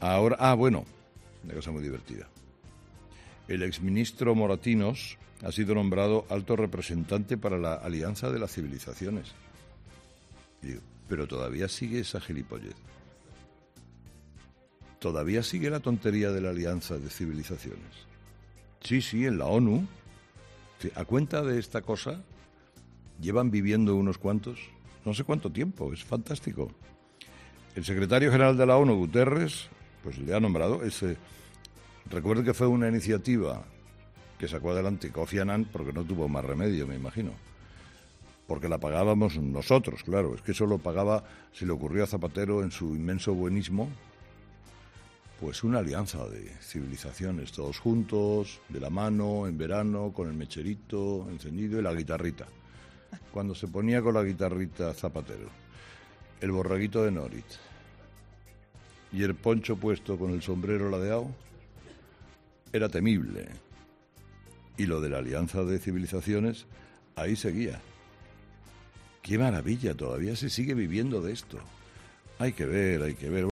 Ahora, bueno, una cosa muy divertida. El exministro Moratinos ha sido nombrado alto representante para la Alianza de las Civilizaciones. Y digo, pero todavía sigue esa gilipollez. Todavía sigue la tontería de la Alianza de Civilizaciones. Sí, en la ONU, a cuenta de esta cosa, llevan viviendo unos cuantos, no sé cuánto tiempo, es fantástico. El secretario general de la ONU, Guterres, pues le ha nombrado ese. Recuerdo que fue una iniciativa que sacó adelante Kofi Annan porque no tuvo más remedio, me imagino. Porque la pagábamos nosotros, claro. Es que eso lo pagaba, se le ocurrió a Zapatero en su inmenso buenismo, pues una alianza de civilizaciones, todos juntos, de la mano, en verano, con el mecherito encendido y la guitarrita. Cuando se ponía con la guitarrita Zapatero, el borreguito de Norit y el poncho puesto con el sombrero ladeado, era temible. Y lo de la Alianza de Civilizaciones, ahí seguía. ¡Qué maravilla! Todavía se sigue viviendo de esto. Hay que ver.